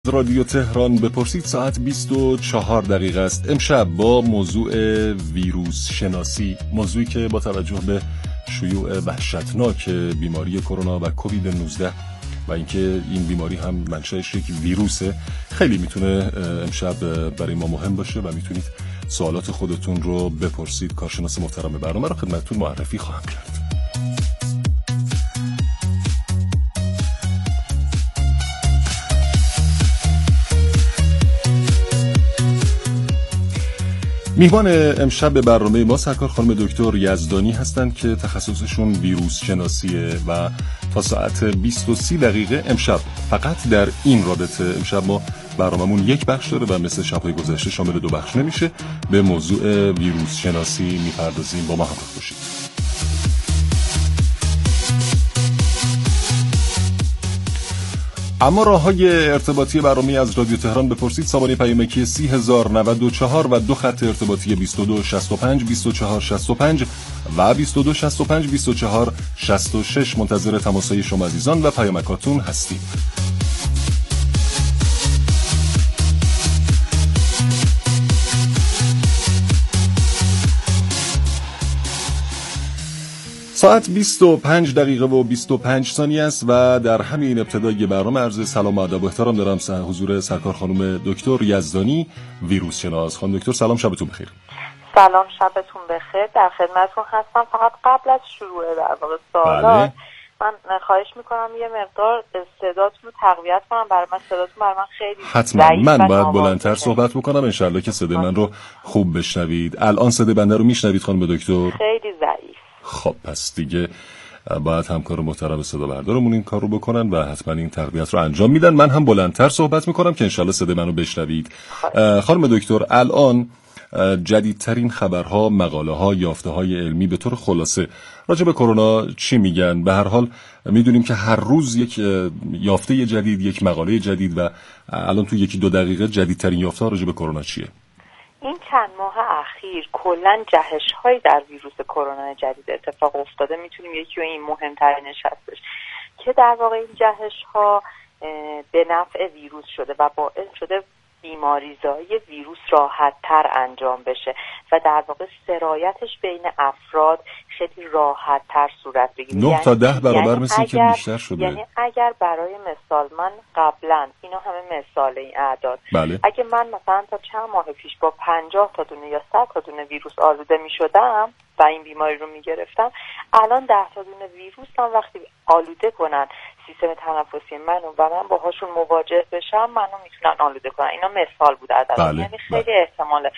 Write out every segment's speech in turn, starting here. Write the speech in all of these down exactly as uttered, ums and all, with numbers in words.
رادیو تهران بپرسید ساعت بیست و چهار دقیقه است. امشب با موضوع ویروس شناسی، موضوعی که با توجه به شیوع وحشتناک بیماری کرونا و کووید نوزده و اینکه این بیماری هم منشأش یک ویروسه، خیلی میتونه امشب برای ما مهم باشه و میتونید سوالات خودتون رو بپرسید. کارشناس محترم برنامه رو خدمتتون معرفی خواهم کرد. میهمان امشب برنامه ما سرکار خانم دکتر یزدانی هستند که تخصصشون ویروس شناسیه و تا ساعت بیست و سه دقیقه امشب، فقط در این رابطه، امشب ما برنامه‌مون یک بخش داره و مثل شب‌های گذشته شامل دو بخش نمیشه. به موضوع ویروس شناسی میپردازیم، با ما همراه باشید. اما راه‌های ارتباطی برنامه از رادیو تهران بپرسید سامانه پیامکی سی هزار و نود و چهار و دو خط ارتباطی بیست و دو شصت و پنج بیست و چهار شصت و پنج و بیست و دو شصت و پنج بیست و چهار شصت و شش. منتظر تماس‌های شما عزیزان و پیامکاتون هستیم. ساعت بیست و پنج دقیقه و بیست و پنج ثانیه است و در همین ابتدای برنامه عرض سلام و ادب و احترام دارم حضور سرکار خانم دکتر یزدانی، ویروس شناس. خانم دکتر سلام، شبتون بخیر. سلام، شبتون بخیر. در خدمتتون هستم. فقط قبل از شروع در واقع سوالات من خواهش میکنم یه مقدار صداتون رو تقویت کنم. برای من صداتون برای من خیلی حتما من باید بلندتر صحبت بکنم انشالله که صدای من رو خوب بشنوید. الان صدای بنده رو میشنوید خانم دکتر؟ خیلی ضعیف. خب پس دیگه باید همکار محترم صدا بردارمون این کار رو بکنن و حتما این تقویت رو انجام میدن. من هم بلندتر صحبت میکنم که انشالله صدای منو بشنوید. خانم دکتر، الان جدیدترین خبرها، مقاله ها، یافته های علمی به طور خلاصه راجع به کرونا چی میگن؟ به هر حال میدونیم که هر روز یک یافته جدید، یک مقاله جدید و الان تو یکی دو دقیقه جدیدترین یافته ها راجع به کرونا چیه؟ این چند ماه اخیر کلا جهش‌هایی در ویروس کرونا جدید اتفاق افتاده. میتونیم یکی و این مهمترینش هستش که در واقع این جهش‌ها به نفع ویروس شده و باعث شده بیماریزایی ویروس راحت‌تر انجام بشه و در واقع سرایتش بین افراد خیلی راحت‌تر صورت بگیره. نه یعنی تا ده برابر یعنی مثل که بیشتر شده. یعنی اگر برای مثال من قبلا، اینا همه مثال این اعداد، بله. اگه من مثلا تا چند ماه پیش با پنجاه تا دونه یا صد تا دونه ویروس آلوده می‌شدم و این بیماری رو می‌گرفتم، الان ده تا دونه ویروس هم وقتی آلوده کنن سیستم تنفسی منو و من باهاشون مواجه بشم، منو میتونن آلوده کنن. اینا مثال بود عدد. بله. یعنی خیلی بله. احتمال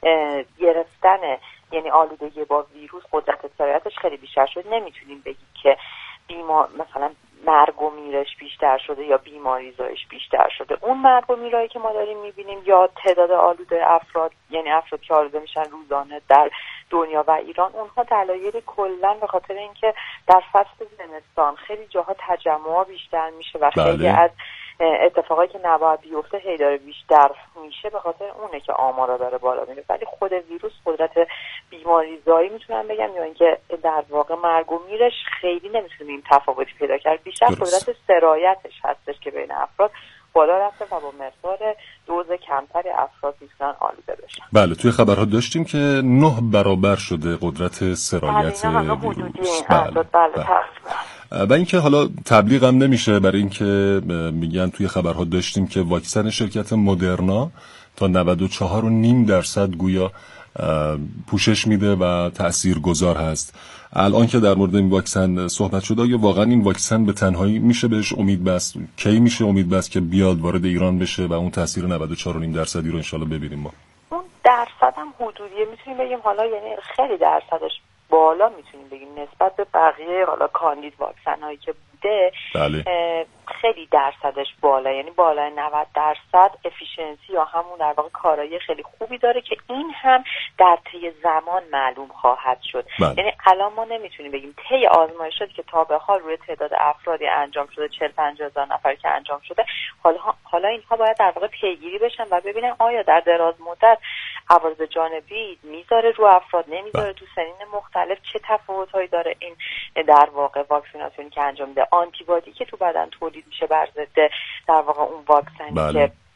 گرفتن، یعنی آلودگی با ویروس قدرت سرایتش خیلی بیشتر شد. نمیتونیم بگیم که بیمار مثلا مرگ و میرش بیشتر شده یا بیماریزایش بیشتر شده. اون مرگ و میرایی که ما داریم میبینیم یا تعداد آلوده افراد، یعنی افراد که آلوده میشن روزانه در دنیا و ایران، اونها دلایل کلا به خاطر اینکه در فصل زمستان خیلی جاها تجمع بیشتر میشه و خیلی بله. از اتفاقایی که نباید بیفته هی داره بیشتر میشه، به خاطر اونه که آمارا داره بالا میره. ولی خود ویروس قدرت بیماریزایی میتونم بگم یا اینکه در واقع مرگ و میرش خیلی نمیتونه این تفاوتی پیدا کرد. بیشتر قدرت سرایتش هستش که بین افراد بالا رفته و با مقدار دوز کمتری افراد میتونن آلوده بشن. بله، توی خبرها داشتیم که نه برابر شده قدرت سرایت ویروس. بله بله, بله. و اینکه حالا تبلیغ هم نمیشه، برای اینکه میگن توی خبرها داشتیم که واکسن شرکت مدرنا تا نود و چهار و نیم درصد گویا پوشش میده و تاثیرگذار هست. الان که در مورد این واکسن صحبت شده، آیا واقعا این واکسن به تنهایی میشه بهش امید بست؟ کی میشه امید بست که بیاد وارد ایران بشه و اون تاثیر نود و چهار و نیم درصدی رو انشالله ببینیم؟ ما اون درصد هم حدودیه، میتونیم بگیم حالا، یعنی خیلی درصدش بالا میتونیم بگیم نسبت به بقیه حالا کاندید واکسن هایی که بوده. بله. خیلی درصدش بالا، یعنی بالای نود درصد افیشنسی یا همون در واقع کارایی خیلی خوبی داره که این هم در طی زمان معلوم خواهد شد. بله. یعنی الان ما نمیتونیم بگیم طی آزمایشاتی که تا به حال روی تعداد افرادی انجام شده، چهل پنجاه هزار نفر که انجام شده، حالا حالا اینها باید در واقع پیگیری بشن و ببینن آیا در دراز مدت عوارض جانبی میذاره رو افراد، نمیذاره، تو سنین مختلف چه تفاوتایی داره این در واقع واکسیناسیونی که انجام میده، آنتی بادی که تو بدن تولید میشه بر ضد در واقع اون واکسنی بله. که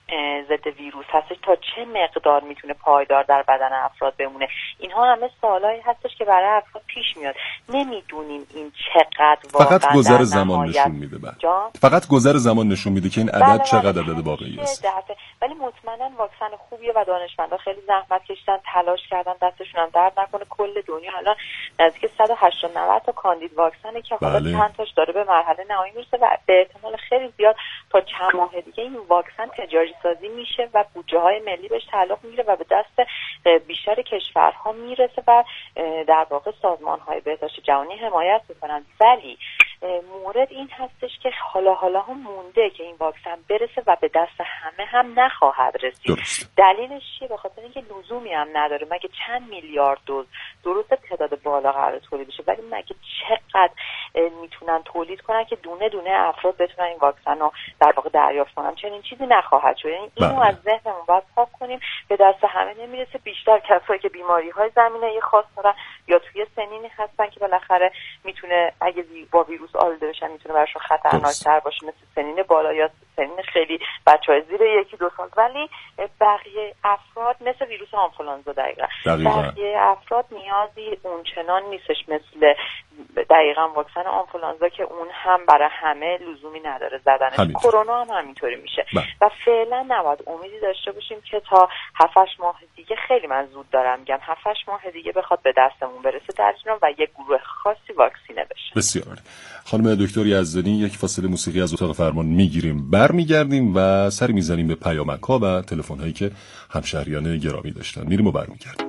ضد ویروس هستش تا چه مقدار میتونه پایدار در بدن افراد بمونه. اینها همه سوالایی هستش که برای افراد پیش میاد. نمیدونیم این چقدر واقعا فقط گذر زمان نشون میده. بعد فقط گذر زمان نشون میده که این عدد بله چقدر عدد واقعی است. ولی مطمئنا واکسن خوبیه و دانشمندا خیلی زحمت کشیدن، تلاش کردن، دستشون هم درد نکنه. کل دنیا الان نزدیک صد و هشتاد نود تا کاندید واکسنه که حالا بله. چند تاش داره به مرحله نهایی میرسه و به احتمال خیلی زیاد تا چند ماه دیگه این واکسن تجاری سازی میشه و بودجه های ملی بهش تعلق میگیره و به دست بیشتر کشورها میرسه و در واقع سازمان های بهداشت جهانی حمایت میکنن. ولی مورد این هستش که حالا حالا هم مونده که این واکسن برسه و به دست همه هم نخواهد رسید. درست. دلیلش چیه؟ به خاطر اینکه لزومی هم نداره. مگه چند میلیارد دوز درسته تعداد بالا قرار تولید بشه، ولی مگه چقدر میتونن تولید کنن که دونه دونه افراد بتونن این واکسن رو در واقع دریافت کنن؟ چنین چیزی نخواهد شد. یعنی اینو از ذهنمون باید پاک کنیم. به دست همه نمیرسه. بیشتر کسایی که بیماری های زمینه خاص دارن یا توی سنینی هستن که بالاخره میتونه اگه با ویروس آلوده بشن میتونه براشون خطرناک‌تر باشه، مثل سنین بالا یا سنین خیلی بچهای زیر یکی دو سال. ولی بقیه افراد مثل ویروس آنفولانزا دقیقاً بقیه افراد نیازی اونچنان نیستش مثل دقیقاً واکسن آنفولانزا که اون هم برای همه لزومی نداره زدنش. کرونا هم همینطوری میشه با. و فعلا نباید امیدی داشته باشیم که تا هفت هشت ماه دیگه، خیلی من زود دارم میگم، هفت هشت ماه دیگه بخواد به دستمون برسه در جنوب و یک گروه خاصی واکسینه بشه. بسیار. خانم دکتر یزدانی، یک فاصله موسیقی از اتاق فرمان میگیریم، برمیگردیم و سر میزنیم به پیامک‌ها و تلفن‌هایی که همشهریان گرامی داشتن. میریم و برمیگردیم.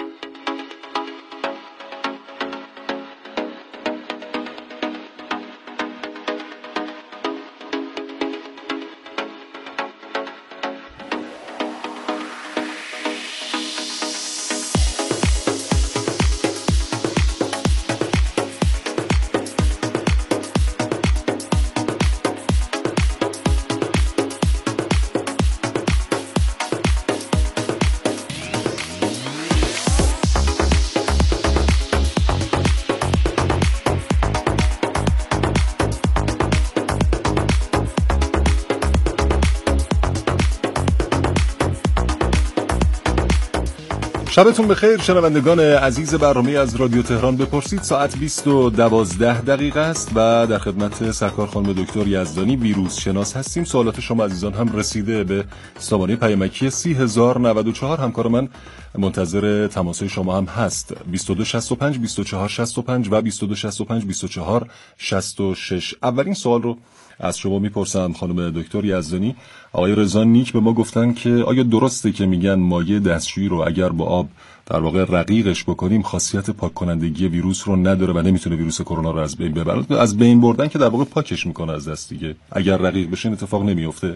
شبتون بخیر شنوندگان عزیز برنامه از رادیو تهران. بپرسید ساعت بیست و دوازده دقیقه است و در خدمت سرکار خانم دکتر یزدانی ویروس شناس هستیم. سوالات شما عزیزان هم رسیده به سامانه پیامکی سی هزار و نود و چهار. همکار من منتظر تماسهای شما هم هست. بیست و دو شصت و پنج بیست و چهار شصت و پنج و بیست و دو شصت و پنج بیست و چهار شصت و شش. اولین سوال رو از شما میپرسم خانم دکتر یزدانی. آقای رضا نیک به ما گفتن که آیا درسته که میگن مایع دستشویی رو اگر با آب در واقع رقیقش بکنیم خاصیت پاک کنندگی ویروس رو نداره و نمیتونه ویروس کرونا رو از بین ببره؟ از بین بردن که در واقع پاکش میکنه از دست دیگه، اگر رقیق بشه این اتفاق نمیفته.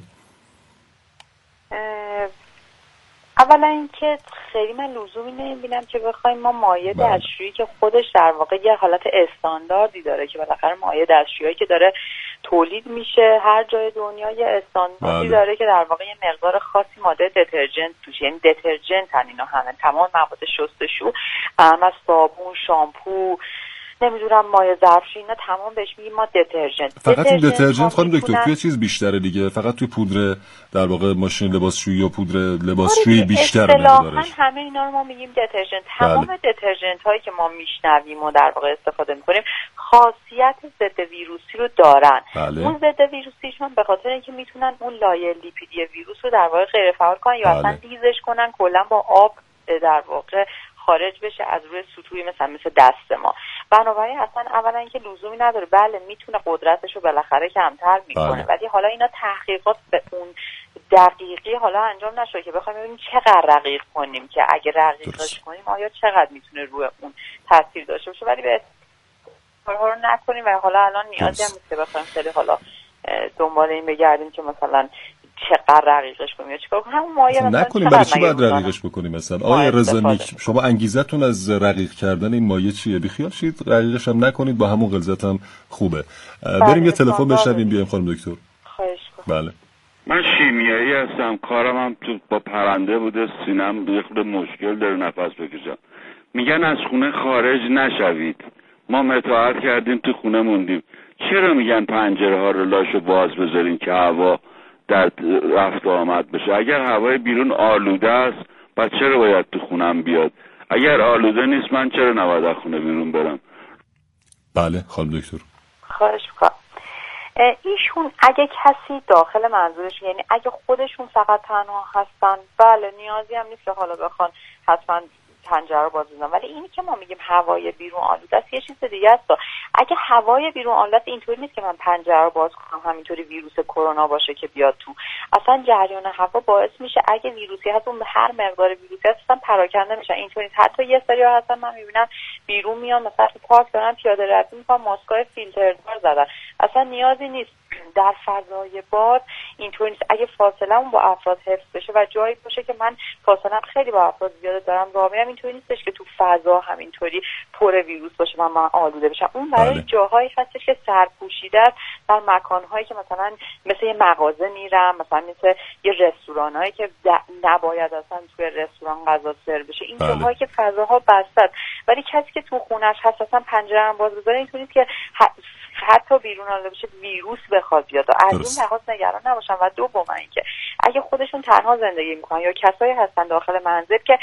اولا اینکه خیلی من لزومی نمیبینم که بخوایم ما مایع دستشویی که خودش در واقع یه حالت استانداردی داره که بالاخره مایع دستشویی که داره تولید میشه هر جای دنیا یه استانداردی داره که در واقع یه مقدار خاصی ماده دترجنت توش، یعنی دترجنت هم اینا همه تمام مواد شستشو، از صابون، شامپو، نمیدونم مایع ظرفشویی، اینا تمام بهش میگیم ما دترجنت. فقط این دترجنت خانم دکتر توی چیز بیشتره دیگه، فقط توی پودر در واقع ماشین لباسشویی یا پودر لباسشویی بیشتر اصطلاحاً همه اینا رو ما میگیم دترجنت. تمام بله. دترجنت هایی که ما میشنویم و در واقع استفاده میکنیم خاصیت ضد ویروسی رو دارن. بله. اون ضد ویروسیشون به خاطر اینکه میتونن اون لایه لیپیدی ویروس رو در واقع غیر فعال کنن یا بله. اصلا ریزش کنن، کلا با آب در واقع خارج بشه از روی سطوحی مثلا مثل دست ما. بنابراین اصلا اولا اینکه لزومی نداره، بله میتونه قدرتش رو بالاخره کمتر میکنه بله. ولی حالا اینا تحقیقات به اون دقیقی حالا انجام نشده که بخوایم ببینیم چقدر رقیق کنیم که اگه رقیقش کنیم آیا چقدر میتونه روی اون تاثیر داشته باشه، ولی به کارها رو نکنیم و حالا الان نیازی هم نیست که بخوایم خیلی حالا دنبال این بگردیم که مثلا چقدر رقیقش کنیم یا چیکار کنیم. همون مایع مثلا نکنیم، برای چی باید رقیقش بکنیم مثلا؟ آقای رضا نیک شما انگیزتون از رقیق کردن این مایع چیه؟ بیخیال شید رقیقش هم نکنید، با همون غلظت هم خوبه. بریم یه تلفن بشنویم بیایم خانم دکتر. خواهش می‌کنم. بله. من شیمیایی هستم، کارم هم تو با پرنده بوده، سینم یه خورده مشکل داره نفس بکشم. میگن از خونه خارج نشوید. ما متعهد کردیم تو خونه موندیم. چرا میگن پنجره ها رو لاشو باز بذارین که هوا در رفت و آمد بشه. اگر هوای بیرون آلوده است پس چرا باید تو خونم بیاد؟ اگر آلوده نیست من چرا نباید از خونه بیرون برم؟ بله خانم دکتر. خواهش میکنم. ایشون اگه کسی داخل منظورش، یعنی اگه خودشون فقط تنها هستن، بله نیازی هم نیست که حالا بخوان حتما پنجره رو باز بزنن، ولی اینی که ما میگیم هوای بیرون آلوده است یه چیز دیگه است. اگه هوای بیرون آلوده است اینطوری نیست که من پنجره رو باز کنم همینطوری ویروس کرونا باشه که بیاد تو. اصلا جریان هوا باعث میشه اگه ویروسی هست اون هر مقدار ویروسی هست اصلا پراکنده میشن. اینطوری حتی یه سری‌ها هستن من میبینم بیرون میان مثلا تو پارک دارن پیاده روی میکنن ماسکای فیلتردار زدن. اصلا نیازی نیست. در فضای باز اینطوری نیست. اگه فاصله‌مون با افراد حفظ بشه و جایی باشه که من فاصله‌ام خیلی با افراد زیاده دارم راه میرم، اینطوری نیستش که تو فضا همینطوری پر ویروس باشه و من آلوده بشم. اون برای بله. جاهایی هستش که سرپوشیده است، در مکان‌هایی که مثلا مثل یه مغازه میرم، مثلا مثل یه رستورانایی که نباید اصلا توی رستوران غذا سرو بشه. این بله. جاهایی که فضاها بسته است. ولی کسی که تو خونش هست اصلا پنجره باز بذاره اینطوری نیست که حتی بیرون آلوده بشه ویروس بخواد بیاد. از این لحاظ نگران نباشن. و دوم اینکه اگه خودشون تنها زندگی میکنن یا کسایی هستن داخل منزل که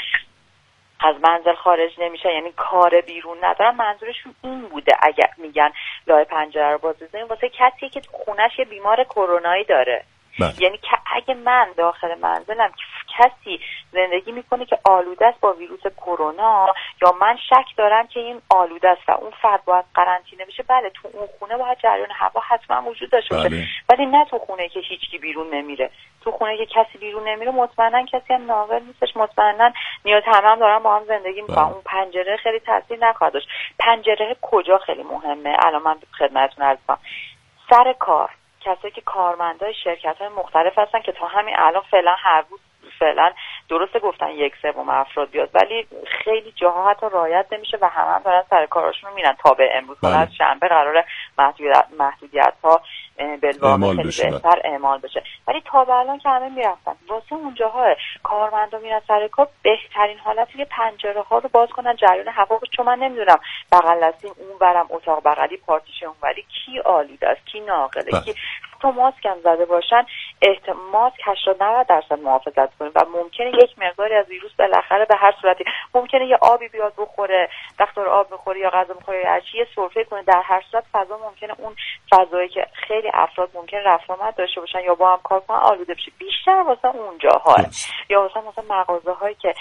از منزل خارج نمیشه، یعنی کار بیرون ندارن، منظورشون این بوده اگر میگن لای پنجره رو باز بزنیم واسه کسی که تو خونش یه بیمار کرونایی داره. بله. یعنی که اگه من داخل منزلم کسی زندگی میکنه که آلوده است با ویروس کرونا یا من شک دارم که این آلوده است و اون فرد باید قرنطینه بشه، بله تو اون خونه باید جریان هوا حتما وجود داشته باشه. بله. ولی نه تو خونه که هیچکی بیرون نمیره. تو خونه که کسی بیرون نمیره مطمئنا کسی هم ناقل نیستش، مطمئنا نیاز همه هم دارن با هم زندگی میکنن. اون پنجره خیلی تاثیر نخواهد داشت. پنجره کجا خیلی مهمه؟ الان من خدمتتون عرض کنم. سر کار کسایی که کارمندای شرکت‌های مختلف هستن که تا همین الان فعلا هر روز فعلا درسته گفتن یک سوم افراد بیاد، ولی خیلی جاها حتی رعایت نمیشه و همه هم دارن سر کاراشون رو میرن. تا به امروز بله. از شنبه قراره محدودیت محدودیت‌ها بالواقع خیلی بهتر اعمال بشه، ولی تا به الان که همه میرفتن واسه اون جاها کارمندا میرن سر کار، بهترین حالتی که پنجره ها رو باز کنن جریان هوا، چون من نمیدونم بغل دستیم اون برم اتاق بغلی پارتیشن اونوری کی آلوده است کی ناقله کی تو ماسک هم زده باشن احتمال هشتاد نود درصد محافظت کنیم و ممکنه یک مقداری از ویروس بالاخره به هر صورتی ممکنه یه آبی بیاد بخوره، دکتر آب بخوره یا غذا بخوره یا هرچی یه سرفه کنه، در هر صورت فضا ممکنه اون فضایی که خیلی افراد ممکنه رفت آمد داشته باشن یا با هم کار کنن آلوده بشه، بیشتر واسه اونجاها یا واسه مثلا مغازه‌هایی که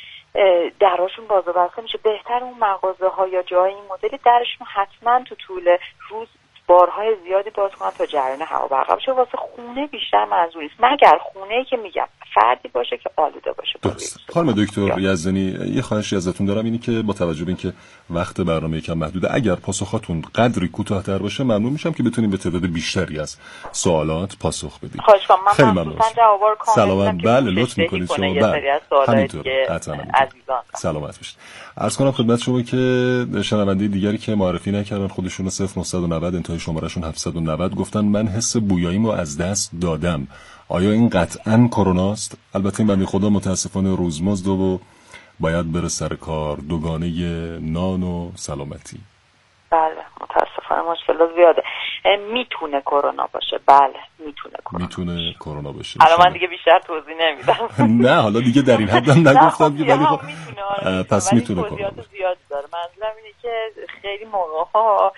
دراشون باز و بسته میشه. بهتر اون مغازه‌ها یا جای این مدلی درشون حتما تو طول روز بارهای زیادی باز کنن تا جریان هوا برقرار بشه. واسه خونه بیشتر منظور نیست، مگر خونه‌ای که میگم فردی باشه که آلوده باشه. درست. خانم دکتر یزدانی یه خواهشی ازتون دارم، اینی که با توجه به اینکه وقت برنامه یکم محدوده، اگر پاسخاتون قدری کوتاه‌تر باشه ممنون میشم که بتونیم به تعداد بیشتری از سوالات پاسخ بدیم. خواهش کنم. من خیلی ممنون. سلامت. بله لطف می‌کنید شما. بله همینطور. عزیزان سلامت باشید. عرض کنم خدمت شما که شنونده دیگری که معرفی نکردن خودشون صفر نه نه صفر انتهای شمارهشون هفتصد و نود گفتن من حس بویاییمو از دست دادم. آیا این قطعاً کروناست؟ البته این بنده خدا متاسفانه روزمزد و باید بره سر کار، دوگانه نان و سلامتی. بله متاسفانه مشکل زیاده. میتونه کرونا باشه. بله میتونه کرونا میتونه کرونا باشه. الان من دیگه بیشتر توضیح نمیدم. نه حالا دیگه در این حد هم نگفتم که ولی خب پس میتونه کرونا باشه. زیاد داره. منظورم اینه که خیلی موقع‌ها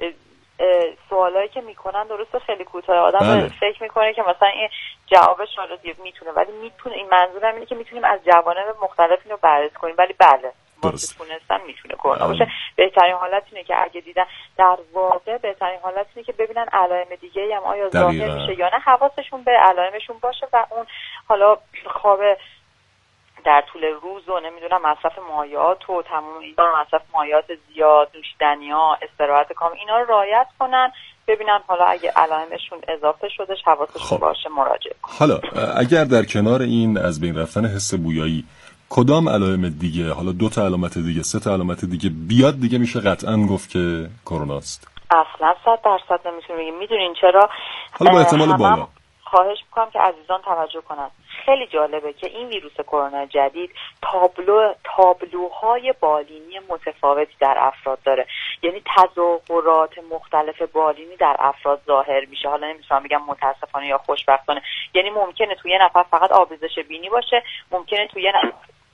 سوالایی که میکنن درسته خیلی کوتاه، آدم بله. فکر میکنه که مثلا این جوابش حالا میتونه، ولی میتونه. این منظورم اینه که میتونیم از جوانب مختلف اینو بررسی کنیم، ولی بله درست تونستن میتونه کرونا باشه. بهترین حالت اینه که اگه دیدن در واقع بهترین حالت اینه که ببینن علائم دیگه‌ای هم آیا ظاهر میشه یا نه، حواسشون به علائمشون باشه و اون حالا خواب در طول روز و نمیدونم مصرف مایعات و تمام اینا، مصرف مایعات زیاد، نوشیدنی‌ها، استراحت کامل، اینا رو رعایت کنن، ببینن حالا اگه علائمشون اضافه شدش حواسشون باشه مراجعه کنن. حالا اگر در کنار این از بین رفتن حس بویایی کدام علائم دیگه، حالا دو تا علامت دیگه، سه تا علامت دیگه بیاد، دیگه میشه قطعاً گفت که کروناست؟ اصلا صد درصد نمیتونیم بگیم. میدونین چرا؟ حالا با احتمال بالا خواهش میکنم که عزیزان توجه کنن. خیلی جالبه که این ویروس کرونا جدید تابلو تابلوهای بالینی متفاوتی در افراد داره، یعنی تظاهرات مختلف بالینی در افراد ظاهر میشه. حالا نمیتونم بگم متاسفانه یا خوشبختانه، یعنی ممکنه توی یه نفر فقط آبریزش بینی باشه، ممکنه توی یه نفر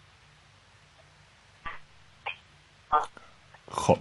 خب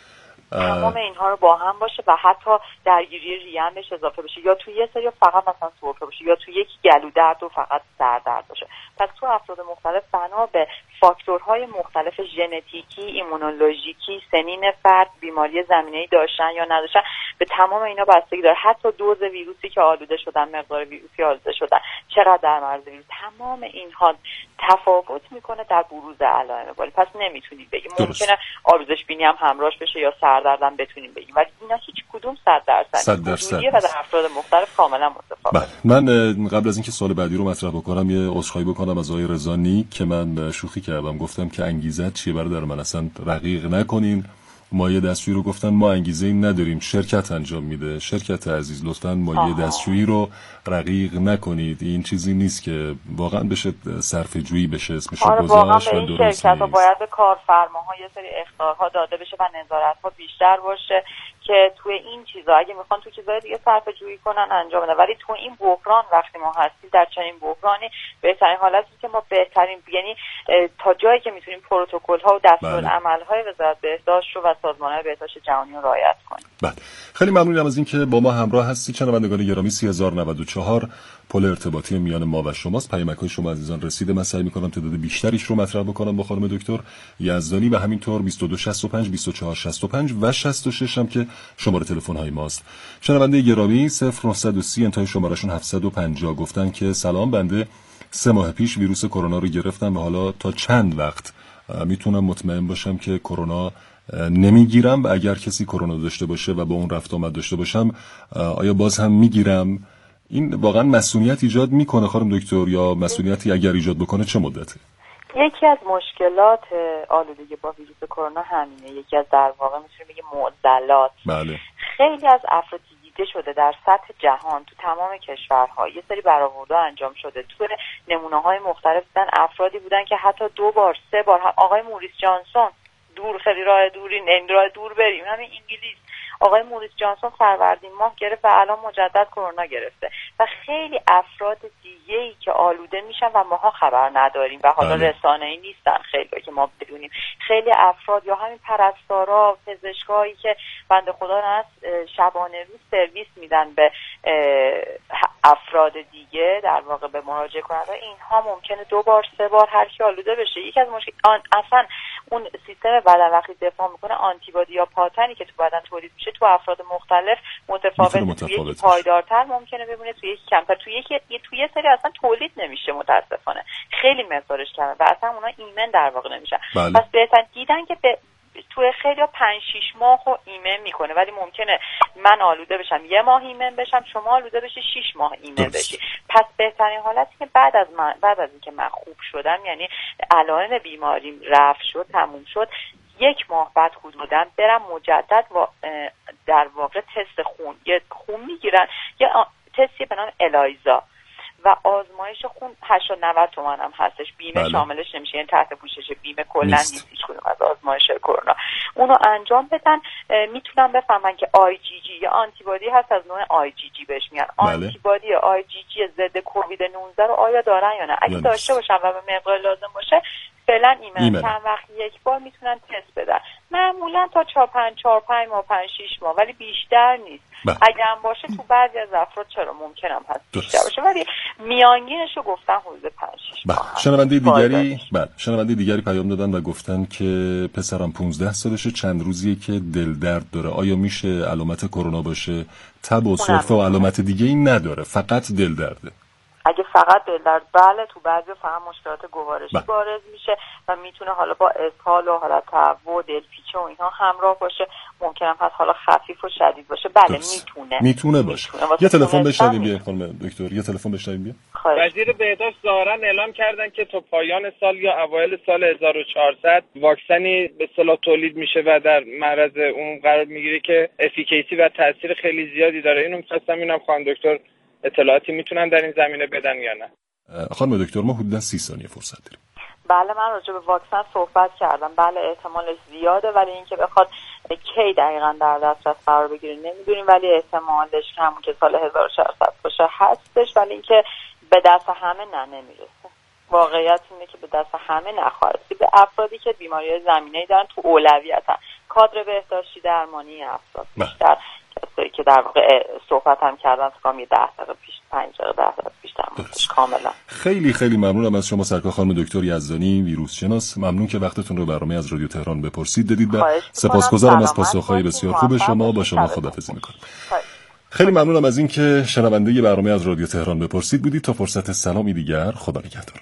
تمام اینها رو با هم باشه و حتی درگیری ریه هم بهش اضافه بشه، یا توی یه سری فقط مثلا سرفه باشه، یا توی یکی گلو درد و فقط سر درد باشه. پس تو افراد مختلف بنا به فاکتورهای مختلف ژنتیکی، ایمونولوژیکی، سنین فرد، بیماری زمینه‌ای داشتن یا نداشتن، به تمام اینا بستگی داره. حتی دوز ویروسی که آلوده شدن، مقدار ویروسی آلوده شدن، چقدر در معرض ویروس، تمام اینها تفاوت میکنه در بروز علائم بالینی. پس نمیتونید بگیم. ممکنه آبریزش بینی هم همراهش بشه یا سردردم بتونیم بگیم، ولی اینا هیچ کدوم صد درصد حدودیه و در افراد مختلف کاملا متفاوته. بله، من قبل از اینکه سوال بعدی رو مطرح بکنم یه عذرخواهی بکنم از آقای رضا نیک که من شوخی کردم، گفتم که انگیزه چیه برادر من، اصلا رقیق نکنین. مایه دستشویی رو گفتن ما انگیزه این نداریم، شرکت انجام میده. شرکت عزیز لطفاً مایه دستشویی رو رقیق نکنید، این چیزی نیست که واقعا بشه صرفه جویی بشه اسمش رو گذاشت. واقعا به این شرکت ها باید به کارفرماها یه سری اخطارها داده بشه و نظارت‌ها بیشتر باشه که توی این چیزا اگه میخوان تو چیزای دیگه صرفه جویی کنن انجام بدن، ولی تو این بحران وقتی ما هستیم در چنین بحرانی بهترین حالتی که ما بهترین یعنی تا جایی که میتونیم پروتکل‌ها و دستورالعمل‌های وزارت بهداشت رو و سازمان‌های بهداشت جهانی رو رعایت کنیم. بله، خیلی ممنونم از اینکه با ما همراه هستید. شنوندگان گرامی، سه هزار و نود و چهار پل ارتباطی میان ما و شماست. پیامک‌های شما عزیزان رسیده. من سعی می‌کنم تعداد بیشتریش رو مطرح بکنم با خانم دکتر یزدانی و همینطور بیست و دو شصت و پنج بیست و چهار شصت و پنج و شصت و شش هم که شماره تلفن‌های ماست. شنونده گرامی صفر نه سه صفر انتهای شمارهشون هفتصد و پنجاه گفتن که سلام، بنده سه ماه پیش ویروس کرونا رو گرفتم و حالا تا چند وقت میتونم مطمئن باشم که کرونا نمیگیرم و اگر کسی کرونا داشته باشه و با اون رفت آمد داشته باشم آیا باز هم میگیرم؟ این واقعا مسئولیت ایجاد میکنه خانم دکتر، یا مسئولیتی اگر ایجاد بکنه چه مدته؟ یکی از مشکلات آلودگی با ویروس کرونا همینه، یکی از در واقع میتونیم بگیم معضلات. بله. خیلی از افراد دیده شده در سطح جهان تو تمام کشورها یه سری برآوردها انجام شده، تو نمونه‌های مختلف دیدن افرادی بودن که حتی دو بار سه بار هم آقای موریس جانسون دور خیلی راه دوری نه راه دور بریم همین انگلیس آقای موریس جانسون فروردین ماه گرفت و الان مجدد کرونا گرفته و خیلی افراد دیگه‌ای که آلوده میشن و ماها خبر نداریم و حالا رسانه‌ای نیستن خیلی که ما بدونیم. خیلی افراد یا همین پرستارا، پزشکایی که بنده خدا هست شبانه روز سرویس میدن به افراد دیگه در واقع به مراجعه کننده، اینها ممکنه دو بار سه بار هر کی آلوده بشه. یکی از مشکل اصلا اون سیستم بدن وقتی دفاع میکنه آنتیبادی یا پاتنی که تو بدن تولید میشه تو افراد مختلف متفاوت، توی یکی پایدارتر ممکنه بمونه، توی یکی کمتر، توی یکی توی یه سری اصلا تولید نمیشه متاسفانه، خیلی مقدارش کمه و اصلا اونا ایمن در واقع نمیشن. بله. پس بهتر دیدن که به توی خیلی ها پنج شیش ماه خو ایمن میکنه، ولی ممکنه من آلوده بشم یه ماه ایمن بشم، شما آلوده بشی شیش ماه ایمن بشی. پس بهترین حالتی که بعد از من بعد از اینکه من خوب شدم، یعنی علائم بیماریم رفع شد تموم شد، یک ماه بعد حدوداً برم مجدد و در واقع تست خون یه خون میگیرن، یه تستی به نام الایزا و آزمایش خون هشتاد نود تومن هم هستش، بیمه بله. شاملش نمیشه، یعنی تحت پوشش بیمه کلا نیست هیچ کدوم از آزمایش کرونا. اونو انجام بدن میتونن بفهمن که آی جی جی یا آنتیبادی هست از نوع آی جی جی بهش میگن. بله. آنتیبادی آی جی جی ضد کووید نوزده رو آیا دارن یا نه؟ اگه داشته باشن و به مقدار لازم باشه فعلا ایمن، چند وقت یک بار میتونن تست بدن، معمولا تا چهار پنج چهار پنج ماه پنج شش ماه، ولی بیشتر نیست. اگه هم باشه تو بعضی از افراد چرا ممکنم هست بیشتر باشه، ولی میانگینشو گفتن حدود پنج شش ماه. شنونده دیگری بله شنونده دیگری پیام دادن و گفتن که پسرم پانزده سالشه، چند روزیه که دل درد داره، آیا میشه علامت کرونا باشه؟ تب و سرفه و علامت دیگه این نداره، فقط دل درده؟ اگه فقط دل درد بله، تو بعضی فقط مشکلات گوارشی بارز میشه و میتونه حالا با اسهال و حالت تهوع و دلپیچه و اینها همراه باشه، ممکنه هم حالا خفیف و شدید باشه. بله میتونه میتونه باشه. یه تلفن بشنویم بیا خانم دکتر، یه تلفن بشنویم بیا. وزیر بهداشت ظاهرا اعلام کردن که تا پایان سال یا اوایل سال هزار و چهارصد واکسنی به اصطلاح تولید میشه و در معرض اون قرار میگیره که افیکیسی و تاثیر خیلی زیادی داره. اینو می‌خواستم ببینم خانم دکتر اطلاعاتی میتونن در این زمینه بدن یا نه؟ خانم دکتر ما حدوداً سی ثانیه فرصت داریم. بله من راجع به واکسن صحبت کردم. بله احتمالش زیاده، ولی اینکه بخواد کی دقیقاً در دسترس قرار بگیره نمیدونیم، ولی احتمالش همون که سال هزار و چهارصد باشه هستش، ولی اینکه به دست همه نه نمیرسه. واقعیت اینه که به دست همه نخواهد رسید. به افرادی که بیماری‌های زمینه‌ای دارن تو اولویتن، کادر بهداشتی درمانی افراد بیشتر، کسایی که در واقع صحبت هم کردن تا یه ده دقیقه پیش پنج دقیقه ده دقیقه پیش درمانش کاملا. خیلی خیلی ممنونم از شما سرکار خانم دکتر یزدانی ویروس شناس. ممنون که وقتتون رو برنامه از رادیو تهران بپرسید دادید و سپاسگزارم از پاسخ‌های بسیار خوب شما. با شما خداحافظی می‌کنم. خیلی ممنونم از اینکه شنونده برنامه از رادیو تهران بپرسید بودید. تا فرصت سلامی دیگر، خدا نگهدار.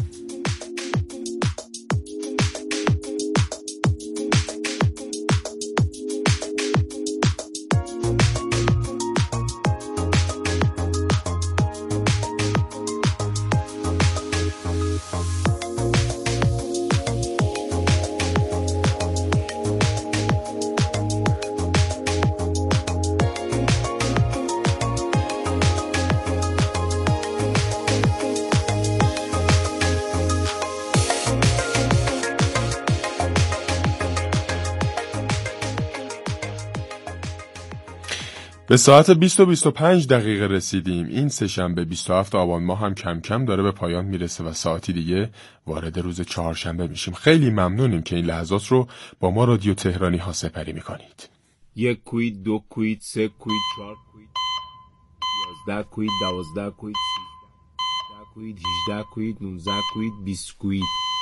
به ساعت بیست و بیست و پنج دقیقه رسیدیم. این سه‌شنبه بیست و هفتم آبان ماه هم کم کم داره به پایان میرسه و ساعتی دیگه وارد روز چهارشنبه میشیم. خیلی ممنونیم که این لحظات رو با ما رادیو تهرانی ها سپری میکنید. یک کویت، دو کویت، سه کویت، چهار کویت، یازده کویت، دوازده کویت، سیزده کویت، هجده کویت، نوزده کویت، بیست کویت.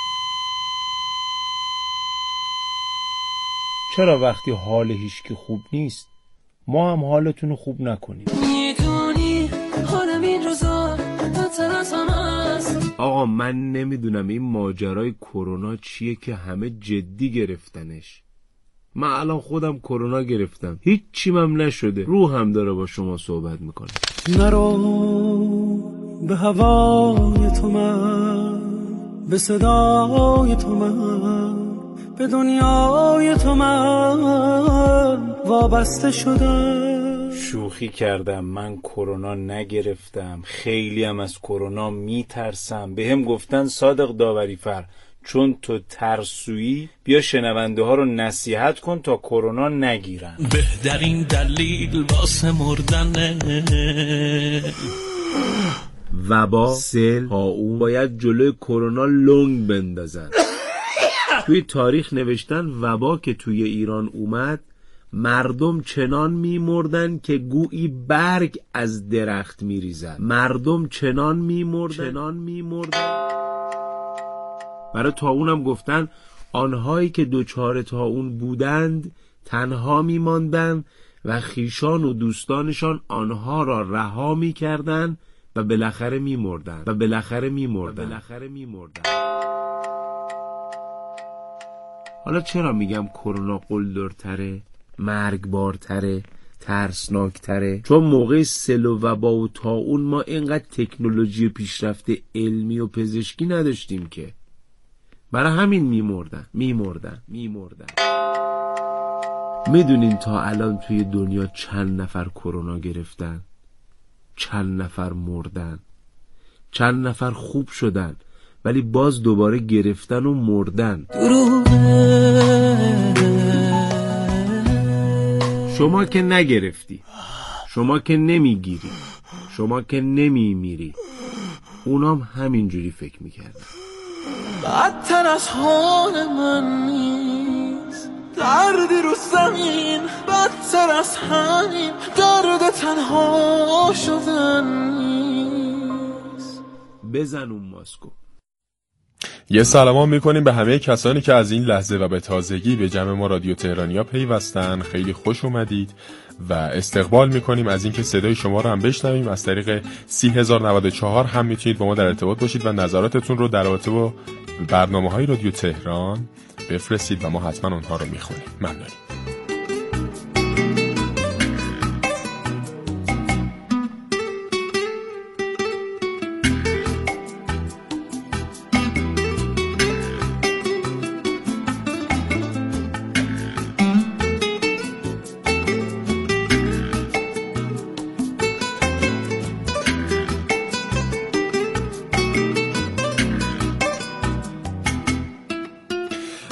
چرا وقتی حال هیچکی خوب نیست ما هم حالتون رو خوب نکنیم؟ میدونی حالم این روزا بدتر از همه است. آقا من نمیدونم این ماجرای کرونا چیه که همه جدی گرفتنش. من الان خودم کرونا گرفتم، هیچ چیم هم نشده، روحم داره با شما صحبت میکنه. نرو به هوای تو من، به صدای تو من، به دنیای تو من وابسته شدم. شوخی کردم، من کرونا نگرفتم، خیلی هم از کرونا میترسم. به هم گفتن صادق داوری فر چون تو ترسویی بیا شنونده ها رو نصیحت کن تا کرونا نگیرن. بهترین دلیل واسه مردنه وبا، سیل، طاعون باید جلوی کرونا لنگ بندازن. توی تاریخ نوشتن وبا که توی ایران اومد مردم چنان میمردن که گویی برگ از درخت میریزن. مردم چنان میمردن چنان میمردن برای طاعونم گفتن آنهایی که دچار طاعون بودند تنها میماندند و خیشان و دوستانشان آنها را رها میکردند و بالاخره میمردند و بالاخره میمردند بالاخره میمردند. حالا چرا میگم کرونا قلدرتره، مرگبارتره، ترسناکتره؟ چون موقع سل و وبا و طاعون ما اینقدر تکنولوژی پیشرفته علمی و پزشکی نداشتیم که، برای همین میمردن میمردن میمردن. میدونین تا الان توی دنیا چند نفر کرونا گرفتن، چند نفر مردن، چند نفر خوب شدن ولی باز دوباره گرفتن و مردن. شما که نگرفتی، شما که نمیگیری، شما که نمیمیری، اونام همینجوری فکر میکردن. بدتر از حال من نیست دردی رو زمین، بدتر از همین درد تنها شدن نیست. بزن اون ماسکو. یه سلام میکنیم به همه کسانی که از این لحظه و به تازگی به جمع ما رادیو تهرانیا پیوستن. خیلی خوش اومدید و استقبال میکنیم از اینکه صدای شما رو هم بشنویم. از طریق سی هزار و نود و چهار هم میتونید با ما در ارتباط باشید و نظراتتون رو در رابطه با برنامه‌های رادیو تهران بفرستید و ما حتما اونها رو میخونیم. ممنونیم.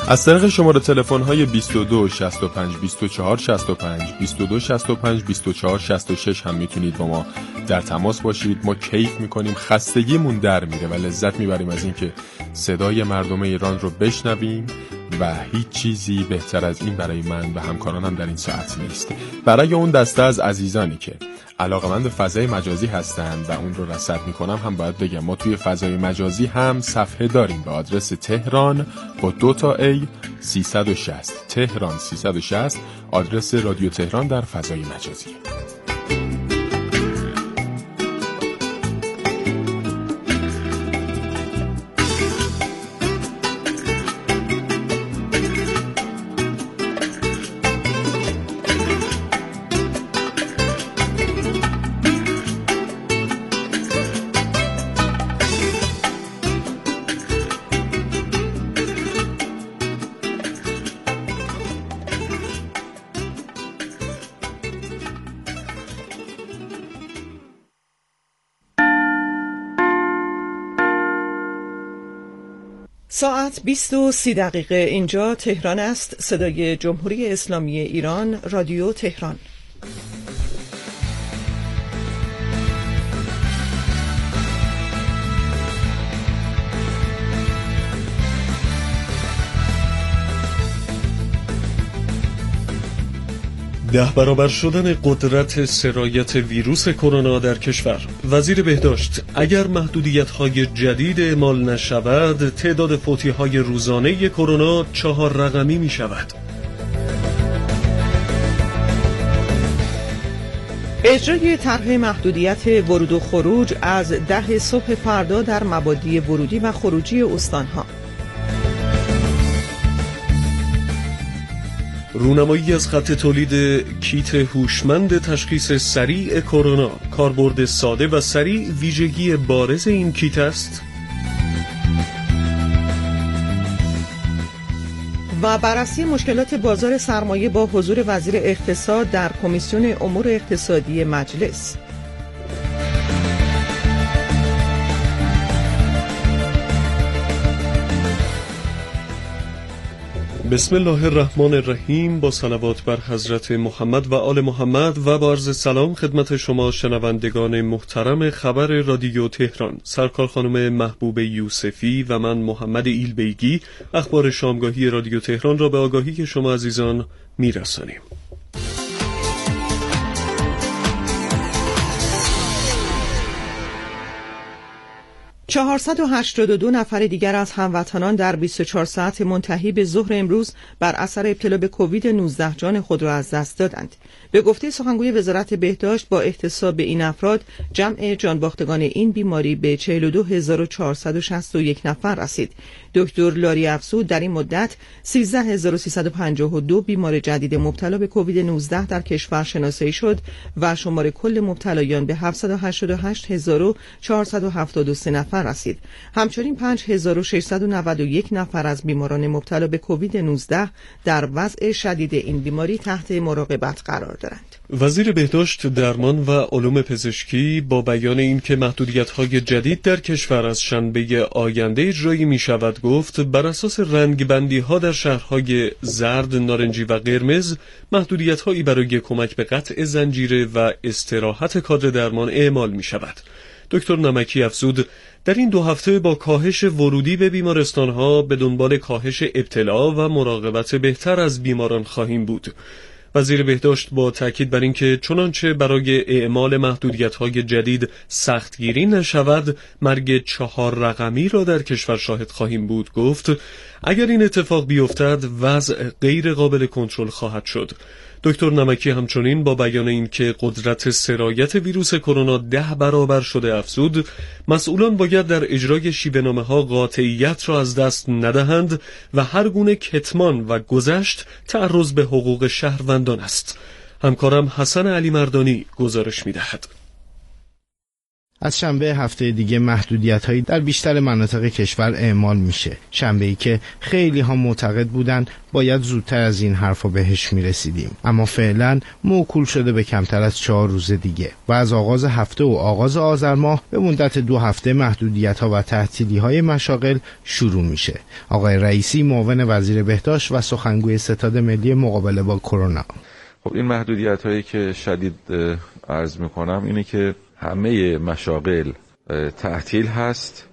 از طریق شماره تلفن های بیست و دو شصت و پنج بیست و چهار شصت و پنج بیست و دو شصت و پنج بیست و چهار شصت و شش هم میتونید با ما در تماس باشید. ما کیف میکنیم، خستگیمون در میره و لذت میبریم از اینکه صدای مردم ایران رو بشنویم و هیچ چیزی بهتر از این برای من و همکارانم در این ساعت نیست. برای اون دسته از عزیزانی که علاقه‌مند فضای مجازی هستند و اون رو رصد میکنم هم باید بگم ما توی فضای مجازی هم صفحه داریم به آدرس تهران با دو تا ای سیصد و شصت تهران سیصد و شصت آدرس رادیو تهران در فضای مجازی. ساعت بیست و سی دقیقه اینجا تهران است. صدای جمهوری اسلامی ایران، رادیو تهران. ده برابر شدن قدرت سرایت ویروس کرونا در کشور. وزیر بهداشت: اگر محدودیت‌های جدید اعمال نشود تعداد فوتی‌های روزانه کرونا چهار رقمی می‌شود. اجرای طرح محدودیت ورود و خروج از ده صبح فردا در مبادی ورودی و خروجی استان‌ها. رونمایی از خط تولید کیت هوشمند تشخیص سریع کرونا. کاربرد ساده و سریع ویژگی بارز این کیت است. و بررسی مشکلات بازار سرمایه با حضور وزیر اقتصاد در کمیسیون امور اقتصادی مجلس. بسم الله الرحمن الرحیم. با صلوات بر حضرت محمد و آل محمد و با عرض سلام خدمت شما شنوندگان محترم خبر رادیو تهران. سرکار خانم محبوب یوسفی و من محمد ایلبیگی اخبار شامگاهی رادیو تهران را به آگاهی شما عزیزان میرسانیم. چهارصد و هشتاد و دو نفر دیگر از هموطنان در بیست و چهار ساعت منتهی به ظهر امروز بر اثر ابتلا به کووید نوزده جان خود را از دست دادند. به گفته سخنگوی وزارت بهداشت با احتساب به این افراد جمع جانباختگان این بیماری به چهل و دو هزار و چهارصد و شصت و یک نفر رسید. دکتر لاری افزود در این مدت سیزده هزار و سیصد و پنجاه و دو بیمار جدید مبتلا به کووید نوزده در کشور شناسایی شد و شمار کل مبتلایان به هفتصد و هشتاد و هشت هزار و چهارصد و هفتاد و سه نفر رسید. همچنین پنج هزار و ششصد و نود و یک نفر از بیماران مبتلا به کووید نوزده در وضع شدید این بیماری تحت مراقبت قرار دارند. وزیر بهداشت، درمان و علوم پزشکی با بیان اینکه محدودیت‌های جدید در کشور از شنبه آینده اجرایی می‌شود گفت بر اساس رنگبندی‌ها در شهرهای زرد، نارنجی و قرمز محدودیت‌هایی برای کمک به قطع زنجیره و استراحت کادر درمان اعمال می‌شود. دکتر نمکی افزود در این دو هفته با کاهش ورودی به بیمارستان‌ها به دنبال کاهش ابتلا و مراقبت بهتر از بیماران خواهیم بود. وزیر بهداشت با تاکید بر اینکه چنانچه برای اعمال محدودیت‌های جدید سختگیری نشود مرگ چهار رقمی را در کشور شاهد خواهیم بود گفت اگر این اتفاق بیفتد وضع غیر قابل کنترل خواهد شد. دکتر نمکی همچنین با بیان اینکه قدرت سرایت ویروس کرونا ده برابر شده افزود مسئولان باید در اجرای شیوه‌نامه‌ها قاطعیت را از دست ندهند و هر گونه کتمان و گذشت تعرض به حقوق شهروندان است. همکارم حسن علی مردانی گزارش می‌دهد. از شنبه هفته دیگه محدودیت‌هایی در بیشتر مناطق کشور اعمال میشه. شنبه‌ای که خیلی ها معتقد بودن باید زودتر از این حرفا بهش میرسیدیم، اما فعلا موکول شده به کمتر از چهار روز دیگه و از آغاز هفته و آغاز آذر ماه به مدت دو هفته محدودیت‌ها و تعطیلی‌های مشاغل شروع میشه. آقای رئیسی معاون وزیر بهداشت و سخنگوی ستاد ملی مقابله با کرونا: خب این محدودیت‌هایی که شدید عرض میکنم اینه که همه مشاغل تعطیل هست